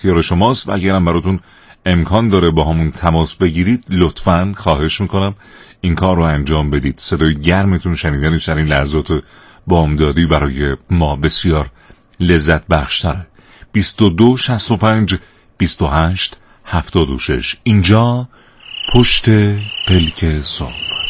اختیار شماست و اگرم براتون امکان داره با همون تماس بگیرید لطفاً خواهش میکنم این کار رو انجام بدید. صدای گرمتون شنیدنش در این لحظات بامدادی برای ما بسیار لذت بخش‌تره. 22 65 28 76. اینجا پشت پلک صبح.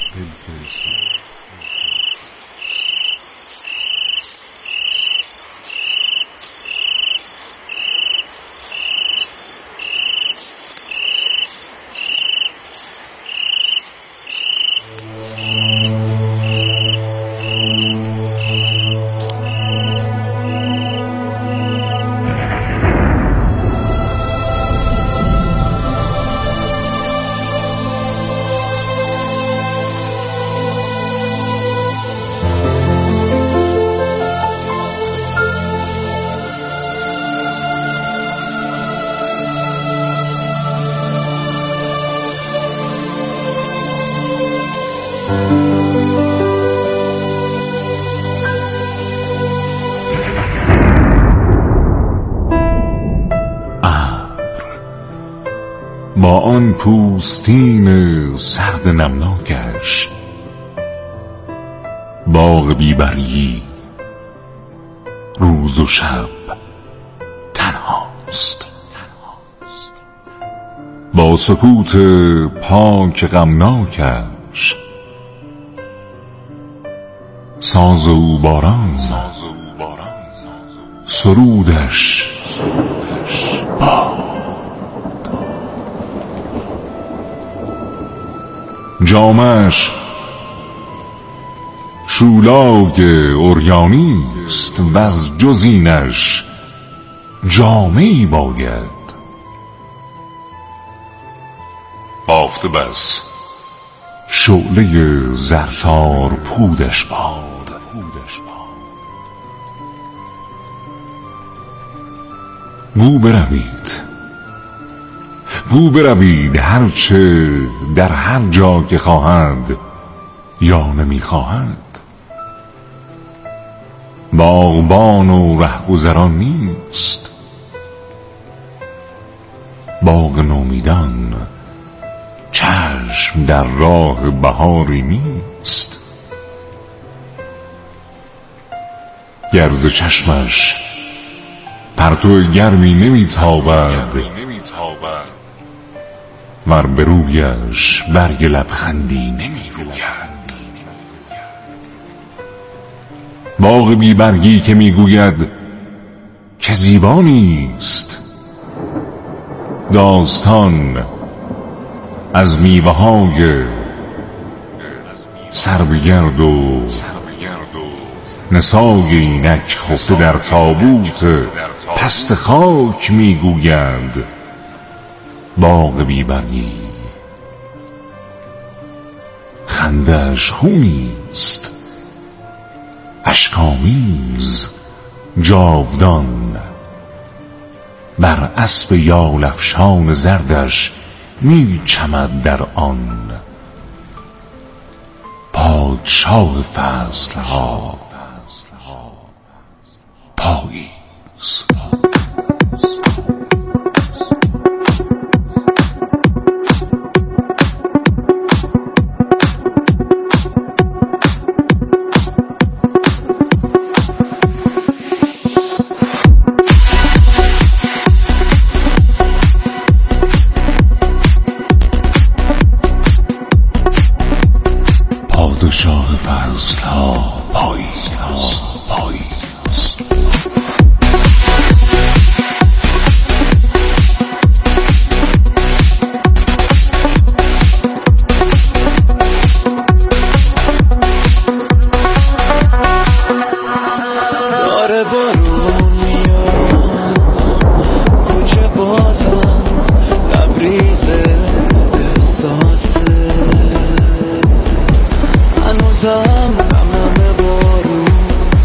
با آن پوستین سرد نمناکش، باغ بیبری روز و شب تنهاست. با سکوت پاک غمناکش، ساز او باران سرودش جامش شولاگ عریانیست و از جزینش جامه‌ای باید. بافته بس شعله زرتار پودش باد. گو بروید هرچه در هر جا که خواهند یا نمیخواهند. باغبان و رهگذران نیست، باغ نومیدان چشم در راه بهاری نیست. گرز چشمش پرتو گرمی نمیتابد، ور به رویش برگ لبخندی نمیروید. باغ بیبرگی که میگوید که زیبا نیست، داستان از میوه‌های سربگرد و نسای اینک خفته در تابوت پست خاک میگویند. باغ بیبرگی خنده‌اش خونیست، اشک‌آمیز جاودان، بر اسب یال افشان زردش می چمد در آن. پادشاه فصلها پاییز. پادشاه فصلها پاییز. داره بارون میاد کوچه بازم لبریز احساسه، هنوزم نمه بارون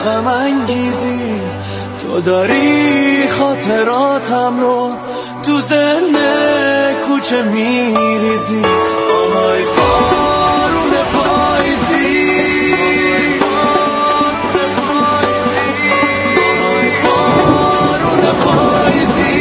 غم انگیزی، تو داری خاطراتم رو تو ذهن کوچه میریزی. آهای بارون پاییزی، آهای بارون پاییزی.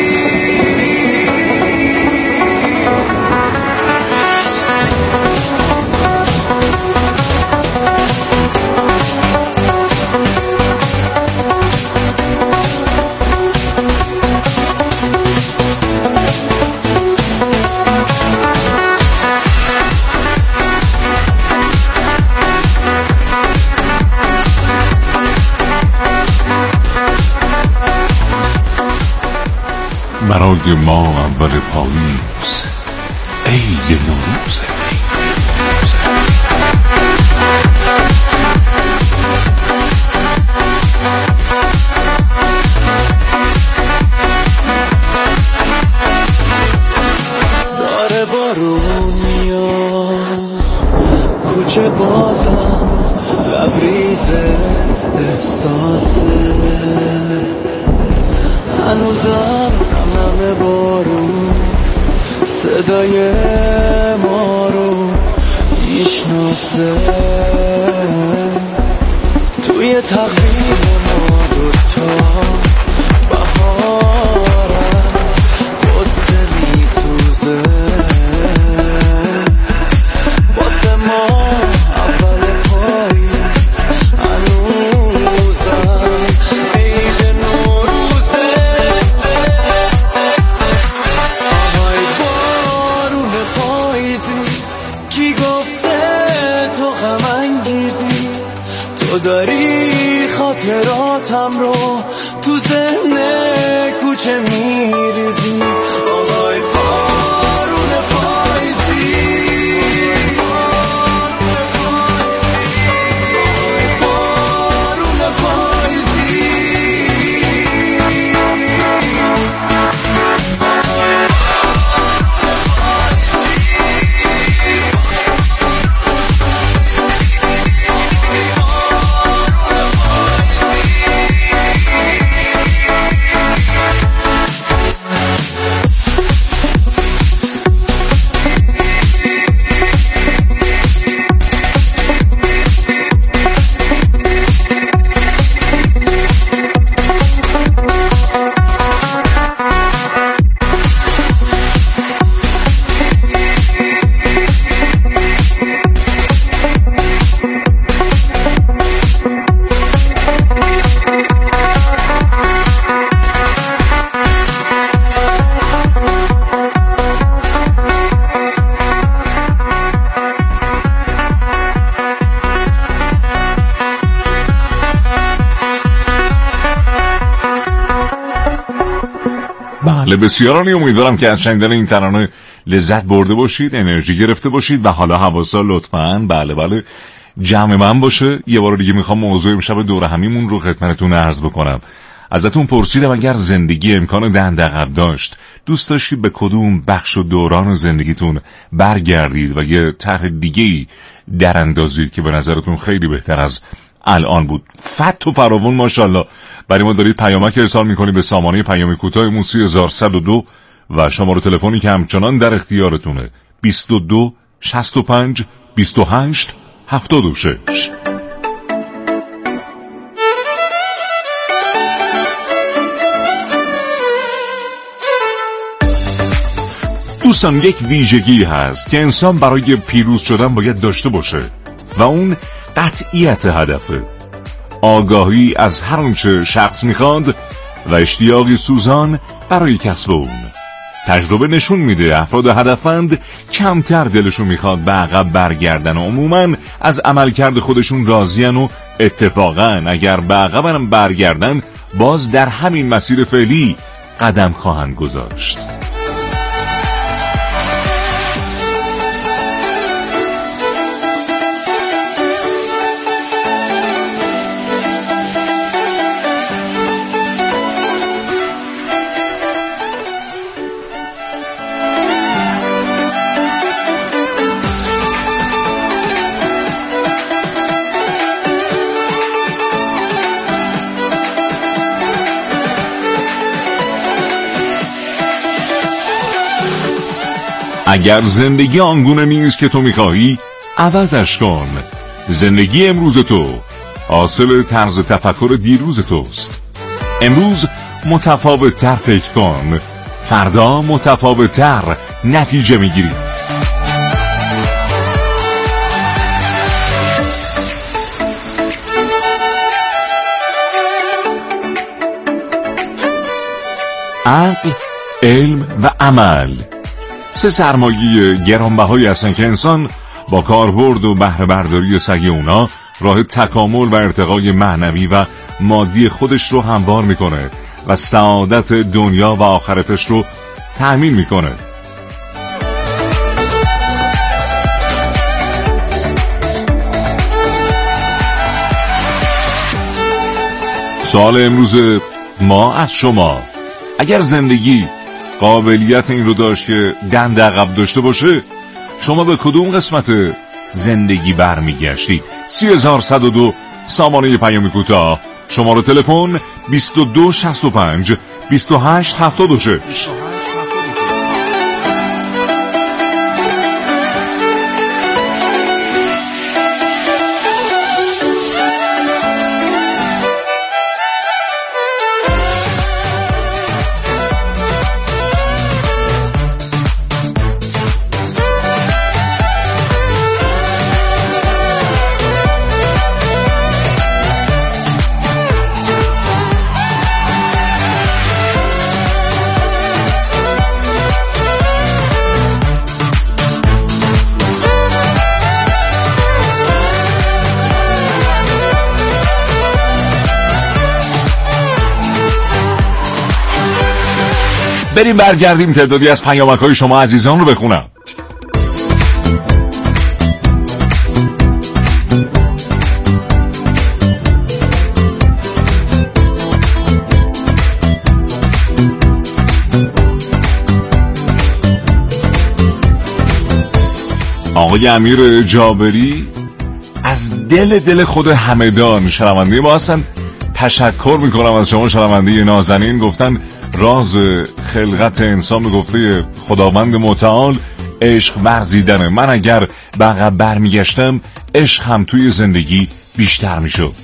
برای ما اول پاییز عید نوروزه. داره بارون میاد کوچه بازم لبریز احساسه، هنوزم نم بارون صدای ما رو میشناسه. توی تقویم ما دوتا بهار از قصه میسوزه. واسه ما اول پاییز هنوزم عید نوروزه. آهای بارون پاییزی، کی گفته تو غم انگیزی، تو داری خاطراتم رو تو ذهن کوچه میریزی. آهای بارون پاییزی، آهای بارون پاییزی. بله بسیارانی امیدوارم که از شنیدن این ترانه لذت برده باشید، انرژی گرفته باشید و حالا حواسا لطفاً بله جمع من باشه. یه بار دیگه میخوام موضوع امشب دوره همیمون رو خدمتتون عرض بکنم. ازتون پرسیدم اگر زندگی امکان دندقب داشت دوست داشتید به کدوم بخش و دوران زندگیتون برگردید و یه طرح دیگه‌ای در اندازید که به نظرتون خیلی بهتر از الان بود. فت و فراوون ماشاءالله برای ما دارید پیامک ارسال میکنید به سامانه پیام کوتاه موسی 1102 و شماره تلفنی که همچنان در اختیارتونه 22 65 28 76. دوستان یک ویژگی هست که انسان برای پیروز شدن باید داشته باشه و اون قطعیت هدفه، آگاهی از هر آنچه شخص میخواد و اشتیاقی سوزان برای کسب اون. تجربه نشون میده افراد هدفمند کمتر دلشون میخواد به عقب برگردن و عموماً از عملکرد خودشون راضین و اتفاقاً اگر به عقب برگردن باز در همین مسیر فعلی قدم خواهند گذاشت. اگر زندگی آنگونه نیست که تو میخواهی عوضش کن. زندگی امروز تو حاصل طرز تفکر دیروز توست. امروز متفاوت تر فکر کن، فردا متفاوت تر نتیجه میگیری. عقل، علم و عمل، سه سرمایه گرانبهایی هستن که انسان با کاربرد و بهره برداری سعی اونا راه تکامل و ارتقای معنوی و مادی خودش رو هموار میکنه و سعادت دنیا و آخرتش رو تأمین میکنه. سوال امروز ما از شما: اگر زندگی قابلیت این رو داشت که دند عقب داشته باشه، شما به کدوم قسمت زندگی برمیگشتید؟ 30102 سامانه پیام کوتاه، شماره تلفن 2265 2876. بریم برگردیم تعدادی از پیامک‌های شما عزیزان رو بخونم. آقای امیر جابری از دل خود همدان شنونده ما هستن. تشکر میکنم از شما شنونده نازنین. گفتن راز خلقت انسان به گفته خداوند متعال عشق ورزیدنه. من اگر به عقب برمیگشتم عشق هم توی زندگی بیشتر میشد.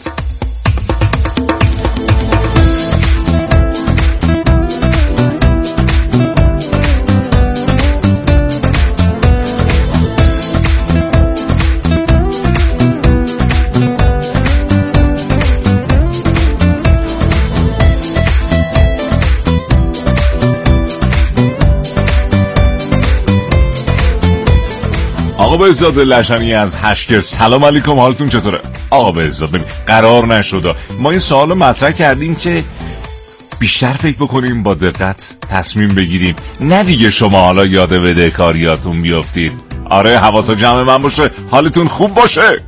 آقا بهزاد لشنی از هشکر، سلام علیکم، حالتون چطوره؟ آقا بهزاد ببین قرار نشد ما این سوالو مطرح کردیم که بیشتر فکر بکنیم، با دقت تصمیم بگیریم، نه دیگه شما حالا یاد بدهکاریاتون بیافتید. آره حواس جمع من باشه، حالتون خوب باشه.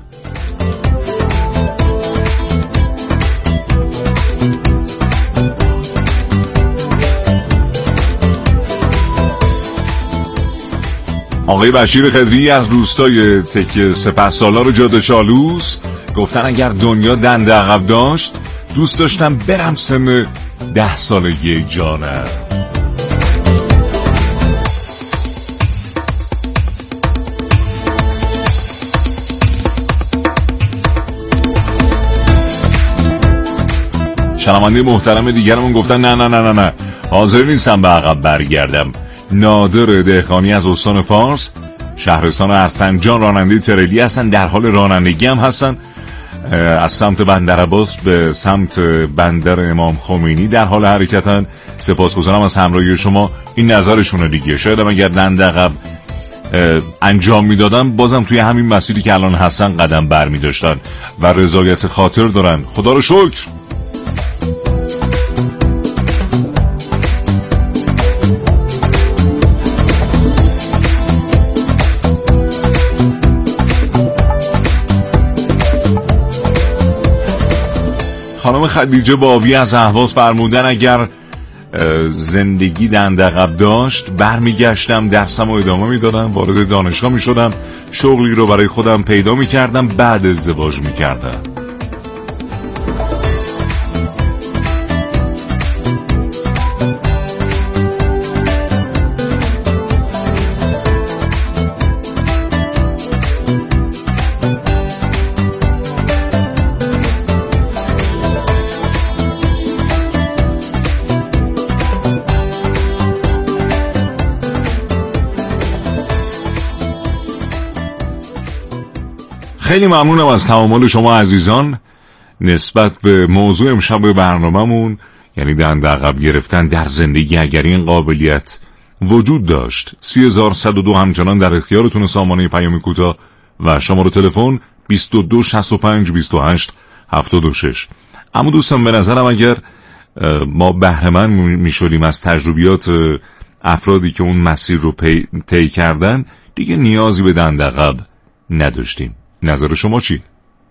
آقای بشیر خدری از روستای تک سپهسالار جاده چالوس گفتن اگر دنیا دنده عقب داشت دوست داشتم برم سن 10 سالگی جانم. شنونده محترم دیگرمون گفتن نه نه نه نه حاضر نیستم به عقب برگردم. نادر دهقانی از استان فارس، شهرستان ارسنجان، راننده تریلی هستن، در حال رانندگی هم هستن. از سمت بندرعباس به سمت بندر امام خمینی در حال حرکتن. سپاسگزارم از همراهی شما. این نظرشونه دیگه. شاید اگر دنده عقب انجام میدادن بازم توی همین مسیری که الان هستن قدم بر می داشتن و رضایت خاطر دارن. خدا رو شکر. خانم خدیجه باوی از اهواز فرمودن اگر زندگی دنده عقب داشت برمیگشتم، درسم رو ادامه میدادم، وارد دانشگاه میشدم، شغلی رو برای خودم پیدا میکردم، بعد ازدواج میکردم. خیلی ممنونم از تعامل شما عزیزان نسبت به موضوع امشب برنامه‌مون، یعنی دندعقب گرفتن در زندگی. اگر این قابلیت وجود داشت 30102 همچنان در اختیارتون. سامانه پیام کوتاه و شماره تلفن 22 65 28 76. اما دوستان به نظرم اگر ما بهره‌مند میشدیم از تجربیات افرادی که اون مسیر رو طی کردن، دیگه نیازی به دندعقب نداشتیم. نظر شما چی؟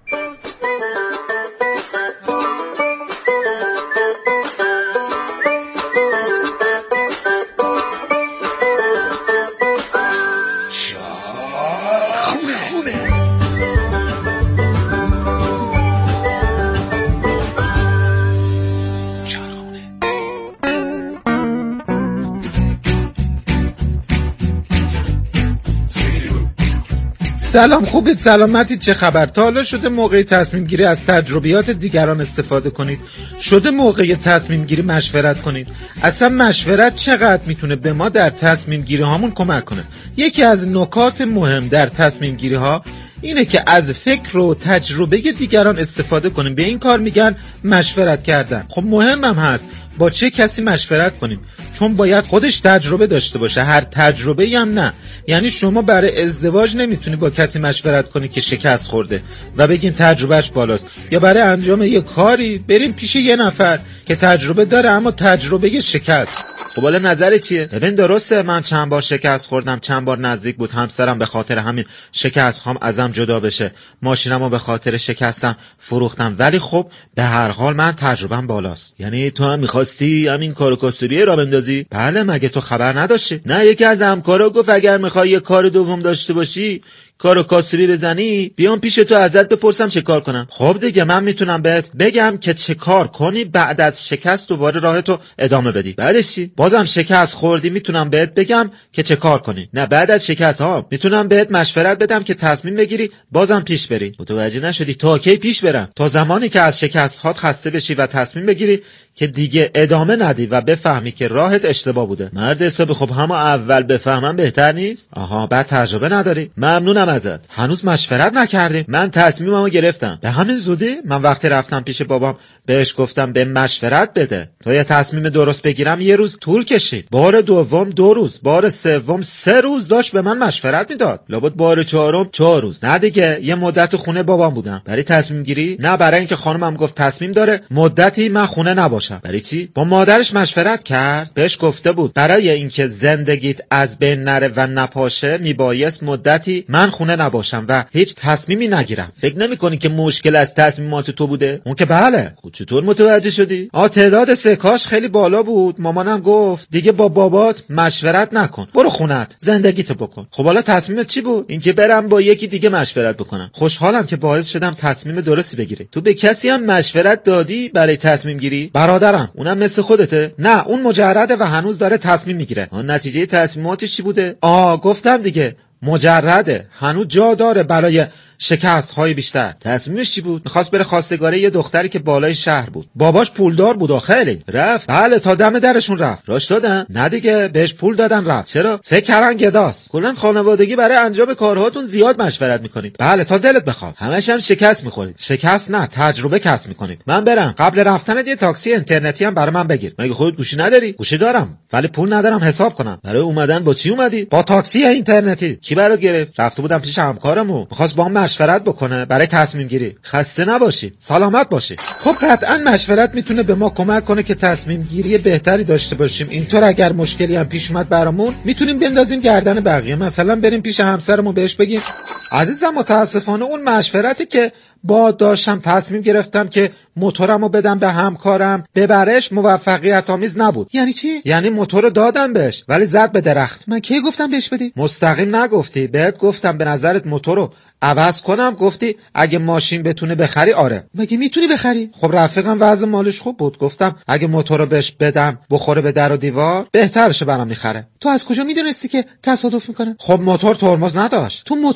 سلام، خوبید؟ سلامتید؟ چه خبر؟ تا حالا شده موقع تصمیم گیری از تجربیات دیگران استفاده کنید؟ شده موقع تصمیم گیری مشورت کنید؟ اصلا مشورت چقدر میتونه به ما در تصمیم گیری هامون کمک کنه؟ یکی از نکات مهم در تصمیم گیری ها اینه که از فکر و تجربه دیگران استفاده کنیم. به این کار میگن مشورت کردن. خب مهمم هست با چه کسی مشورت کنیم، چون باید خودش تجربه داشته باشه. هر تجربه‌ای هم نه. یعنی شما برای ازدواج نمیتونی با کسی مشورت کنی که شکست خورده و بگین تجربهش بالاست، یا برای انجام یه کاری بریم پیش یه نفر که تجربه داره اما تجربه شکست. خب حالا نظرت چیه؟ ببین درسته من چند بار شکست خوردم، چند بار نزدیک بود همسرم به خاطر همین شکست هم ازم جدا بشه، ماشینمو به خاطر شکستم فروختم، ولی خب به هر حال من تجربه‌ام بالاست. یعنی تو هم می‌خواستی همین کارو کاسبی راه بندازی؟ بله، مگه تو خبر نداشتی؟ نه، یکی از همکارا گفت اگر می‌خوای یه کار دوم داشته باشی، کارو کاسبی بزنی، بیام پیش تو ازت بپرسم چه کار کنم. خب دیگه من میتونم بهت بگم که چه کار کنی، بعد از شکست دوباره راهتو ادامه بدی. بعدش چی؟ بازم شکست خوردی، میتونم بهت بگم که چه کار کنی. نه، بعد از شکست ها میتونم بهت مشورت بدم که تصمیم بگیری بازم پیش بری. متوجه نشدی؟ تا کی پیش برم؟ تا زمانی که از شکست هات خسته بشی و تصمیم بگیری که دیگه ادامه ندی و بفهمی که راهت اشتباه بوده. مرد حسابی. خب همه اول بفهمم بهتر نیست؟ آها، بعد تجربه نداری؟ ممنونم ازت. هنوز مشورت نکردیم. من تصمیممو گرفتم. به همین زودی؟ من وقتی رفتم پیش بابام بهش گفتم به مشورت بده تا یه تصمیم درست بگیرم، یه روز طول کشید. بار دوم 2 روز، بار سوم 3 روز داشت به من مشورت میداد. لابد بار چهارم 4 روز. نه دیگه، یه مدت خونه بابام بودم. برای تصمیم گیری؟ نه، برای اینکه خانمم گفت تصمیم داره مدتی من خونه نباشم. برای چی؟ با مادرش مشورت کرد. بهش گفته بود برای اینکه زندگیت از بین نره و نپاشه میبایست مدتی من خونه نباشم و هیچ تصمیمی نگیرم. فکر نمی‌کنی که مشکل از تصمیمات تو بوده؟ اون که بله. چطور متوجه شدی؟ تعداد سکاش خیلی بالا بود. مامانم گفت دیگه با بابات مشورت نکن، برو خونت زندگیتو بکن. خب حالا تصمیمت چی بود؟ اینکه برم با یکی دیگه مشورت بکنم. خوشحالم که باعث شدم تصمیم درستی بگیری. تو به کسی هم مشورت دادی برای تصمیم گیری؟ برادرم اونم مثل خودته؟ نه، اون مجرده و هنوز داره تصمیم میگیره. نتیجه تصمیماتش چی بوده؟ گفتم دیگه، مجرده، هنوز جا داره برای شکست های بیشتر. تصمیمش چی بود؟ میخواست بره خواستگاری یه دختری که بالای شهر بود. باباش پولدار بود و خیلی رفت. بله، تا دم درشون رفت. راش دادن؟ نه دیگه، بهش پول دادن رفت. چرا؟ فکر کردن گداست. کلا خانوادگی برای انجام کارهاتون زیاد مشورت میکنید. بله، تا دلت بخواد. همش هم شکست میخورید. شکست نه، تجربه کسب میکنید. من برم. قبل رفتن یه تاکسی اینترنتی هم برای من بگیر. مگه خودت گوشی نداری؟ گوشی دارم ولی پول ندارم حساب کنم. برای اومدن با چی اومدی؟ با تاکسی اینترنتی. کی برات گرفت؟ رفته بودم پیش همکارمو، می‌خواست با من مشورت بکنه برای تصمیم گیری. خسته نباشی، سلامت باشی. خب قطعا مشورت میتونه به ما کمک کنه که تصمیم گیری بهتری داشته باشیم. اینطور اگر مشکلی هم پیش اومد برامون میتونیم بندازیم گردن بقیه. مثلا بریم پیش همسرمون بهش بگیم عزیزم متاسفانه اون مشورتی که با داشتم تصمیم گرفتم که موتورمو بدم به همکارم ببرش موفقیت آمیز نبود. یعنی چی؟ یعنی موتورو دادم بهش ولی زد به درخت. من کی گفتم بهش بدی؟ مستقیم نگفتی. بهت گفتم به نظرت موتورو عوض کنم، گفتی اگه ماشین بتونه بخری. آره. مگه میتونی بخری؟ خب رفیقم وضع مالش خوب بود، گفتم اگه موتورو بهش بدم بخوره به در و دیوار بهترشه برام میخره. تو از کجا میدونستی که تصادف میکنه؟ خب موتور ترمز نداشت. تو موتور بدون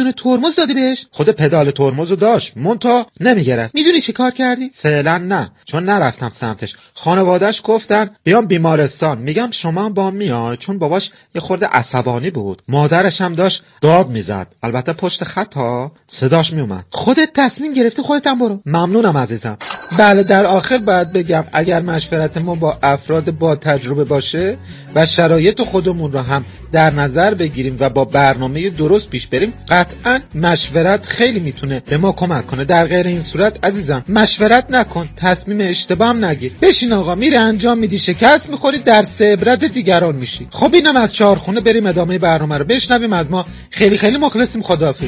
دونه ترمز دادی بهش؟ خود پدال ترمزو داشت مونتا نمیگرفت. میدونی چی کار کردی؟ فعلا نه، چون نرفتم سمتش. خانواده‌اش گفتن بیام بیمارستان. میگم شما با میای، چون باباش یه خورده عصبانی بود. مادرش هم داشت داد میزد، البته پشت خط ها صداش میومد. خودت تصمیم گرفتی، خودت هم برو. ممنونم عزیزم. بله، در آخر باید بگم اگر مشورت ما با افراد با تجربه باشه و شرایط خودمون رو هم در نظر بگیریم و با برنامه درست پیش بریم، قطعا مشورت خیلی میتونه به ما کمک کنه. در غیر این صورت عزیزم مشورت نکن، تصمیم اشتباه هم نگیر. بشین آقا، میره انجام میدی، شکست میخوری، درس عبرت دیگران میشی. خب اینم از چهارخونه، بریم ادامه برنامه رو بشنویم از ما. خیلی خیلی مخلصیم. خداحافظ.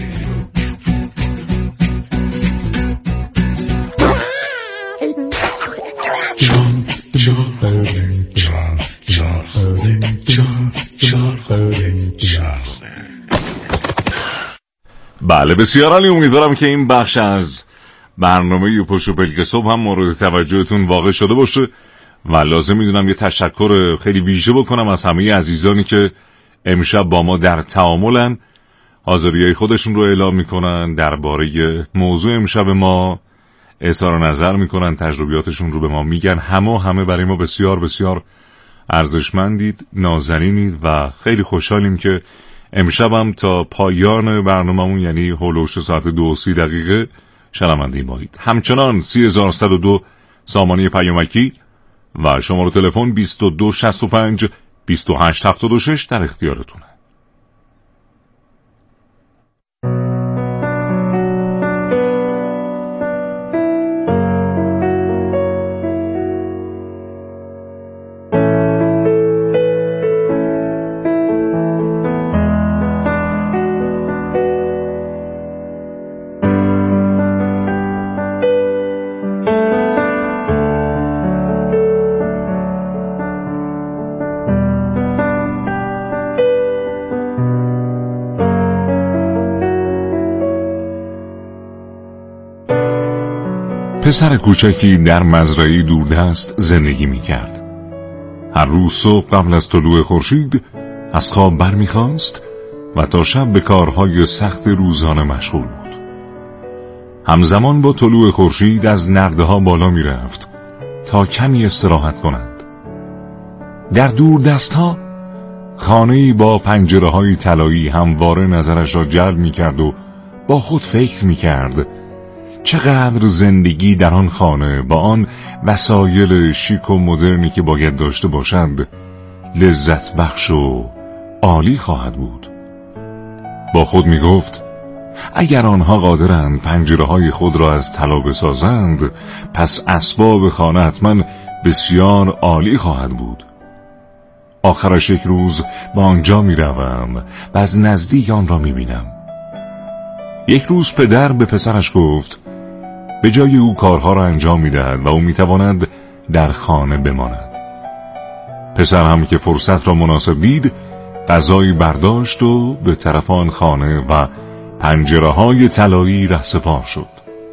بله بسیار عالی. امیدوارم که این بخش از برنامه پشت و پلک صبح هم مورد توجهتون واقع شده باشه و لازم میدونم یه تشکر خیلی ویژه بکنم از همه عزیزانی که امشب با ما در تعاملن، حاضریه خودشون رو اعلام میکنن، درباره موضوع امشب ما اظهار نظر میکنن، تجربیاتشون رو به ما میگن. همه برای ما بسیار بسیار ارزشمندید، نازنینید و خیلی خوشحالیم که امشبم تا پایان برنامه‌مون، یعنی هولوش ساعت 2:30 شنونده مایید. همچنان 30102 سامانه پیامکی و شماره تلفن 2265 2876 در اختیارتونه. پسر کوچکی در مزرعه‌ای دوردست زندگی می‌کرد. هر روز صبح قبل از طلوع خورشید از خواب برمی‌خاست و تا شب به کارهای سخت روزانه مشغول بود. همزمان با طلوع خورشید از نرده‌ها بالا می‌رفت تا کمی استراحت کند. در دوردست‌ها خانه‌ای با پنجره‌های طلایی همواره نظرش را جلب می‌کرد و با خود فکر می‌کرد چقدر زندگی در آن خانه با آن وسایل شیک و مدرنی که باید داشته باشند لذت بخش و عالی خواهد بود. با خود می گفت اگر آنها قادرند پنجره‌های خود را از طلا بسازند، پس اسباب خانه حتما بسیار عالی خواهد بود. آخرش یک روز با آنجا می روم و از نزدیک آن را می بینم. یک روز پدر به پسرش گفت به جای او کارها را انجام می دهد و او می تواند در خانه بماند. پسر هم که فرصت را مناسب دید غذایی برداشت و به طرف آن خانه و پنجره‌های طلایی رهسپار شد.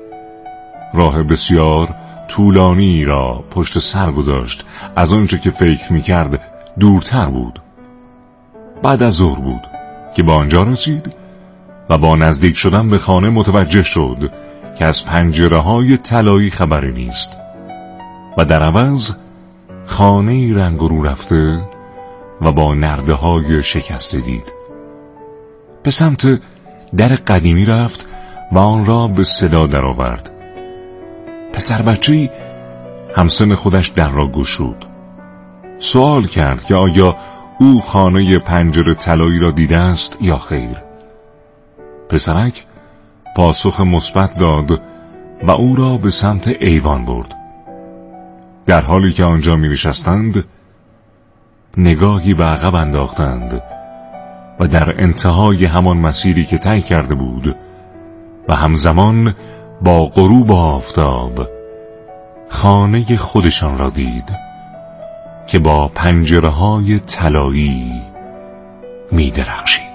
راه بسیار طولانی را پشت سر گذاشت، از آنچه که فکر می کرد دورتر بود. بعد از ظهر بود که به آنجا رسید و با نزدیک شدن به خانه متوجه شد که از پنجره‌های طلایی خبری نیست و در عوض خانه‌ای رنگ رو رفته و با نرده‌های شکسته دید. به سمت در قدیمی رفت و آن را به صدا درآورد. پسر بچه‌ای همسن خودش در را گشود. سوال کرد که آیا او خانه پنجره طلایی را دیده است یا خیر. پسرک پاسخ مثبت داد و او را به سمت ایوان برد. در حالی که آنجا می نشستند نگاهی به عقب انداختند و در انتهای همان مسیری که طی کرده بود و همزمان با غروب آفتاب خانه خودشان را دید که با پنجره‌های طلایی می درخشید.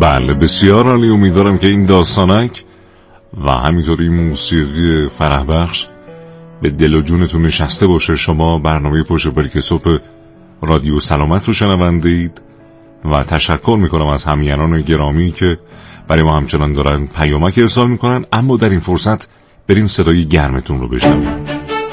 بله بسیار عالی. امیدوارم که این داستانک و همینطوری موسیقی فرح بخش به دل و جونتون نشسته باشه. شما برنامه پشت پلک صبح رادیو سلامت رو شنونده اید و تشکر میکنم از همیهنان گرامی که برای ما همچنان دارن پیامک ارسال میکنن. اما در این فرصت بریم صدای گرمتون رو بشنویم.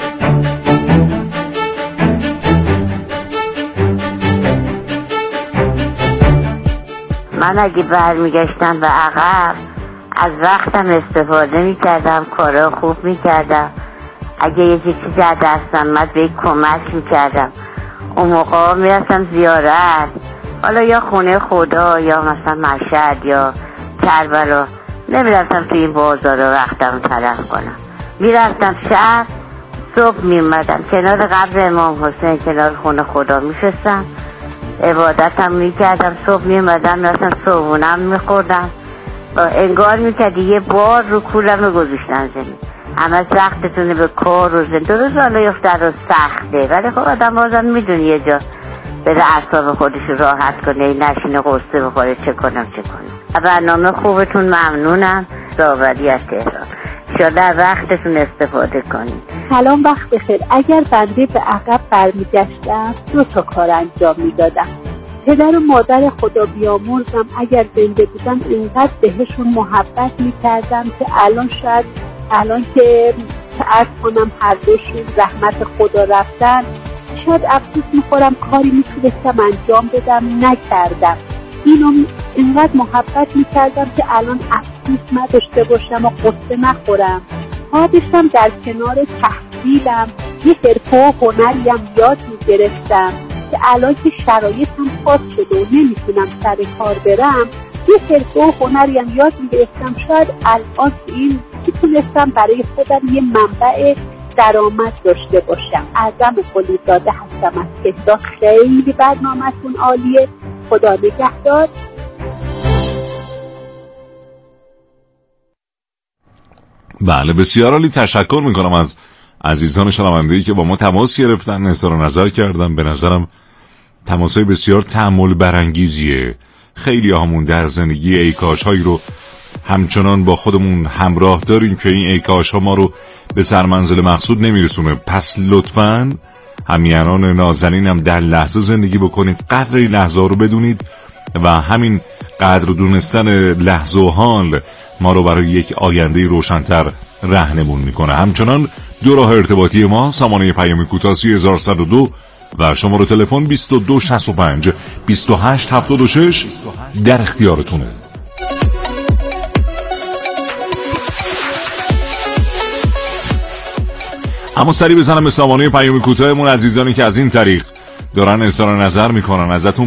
من اگه برمیگشتم به عقب از وقتم استفاده میکردم، کارا خوب میکردم. اگه یه چیزی در دستم اومد به کمک میکردم. اون موقع میرفتم زیارت، حالا یا خونه خدا یا مثلا مشهد یا کربلا. نمیرفتم توی این بازار وقتم تلف کنم. میرفتم شهر، صبح میمدم کنار قبر امام حسین، کنار خونه خدا میشستم، عبادتم میکردم. صبح میمدم میرفتم صبحونم میخوردم. انگار میکردی یه بار رو کولم گذاشتن زمین. همه وقتتونه به کار و زندگی. درست حالا یفتر رو سخته، ولی خب آدم بازم میدونی یه جا بده اعصاب خودش راحت کنه، نشینه قصه بخوره چه کنم. برنامه خوبتون ممنونم. داوری از تهران. شده وقتتون استفاده کنید. سلام، وقت بخیر. اگر بنده به عقب برمیگشتم 2 کار انجام میدادم. پدر و مادر خدا بیامرزم اگر زنده بودن اینقدر بهشون محبت میکردم که الان که عرض کنم هر دوشون رحمت خدا رفتن، شاید افسوس میخورم کاری میتونستم انجام بدم نکردم. اینو اینقدر محبت میکردم که الان افسوس نداشته باشم و قصه نخورم. داشتم در کنار تحصیلم یه حرفه و هنریم یاد میگرفتم که الان که شرایطم خاص شده و نمیتونم سر کار برم، یه حرفه و هنریم یاد میگرفتم. شاید الان این میتونستم برای خودم یه منبع درآمد داشته باشم. اعظم قلیزاده هستم از تهران. خیلی برنامه‌تون عالیه. خدا نگهدار. بله بسیار عالی. تشکر میکنم از عزیزان شنونده‌ای که با ما تماس گرفتن، اظهار نظر کردن. به نظرم تماسای بسیار تأمل برانگیزیه. خیلی همون در زندگی ایکاش هایی رو همچنان با خودمون همراه داریم که این ایکاش ها ما رو به سرمنزل مقصود نمیرسونه. پس لطفاً همیهنان نازنینم در لحظه زندگی بکنید، قدر این لحظه رو بدونید و همین قدر دونستن لحظه و حال ما رو برای یک آینده روشن‌تر راهنمون میکنه. همچنان 2 راه ارتباطی ما: سامانه پیام کوتاه 3102 و شماره تلفن 2265 2876 در اختیارتونه. اما سری بزنم به سامانه پیام کوتاهمون. عزیزانی که از این طریق دارن اظهار نظر میکنن ازتون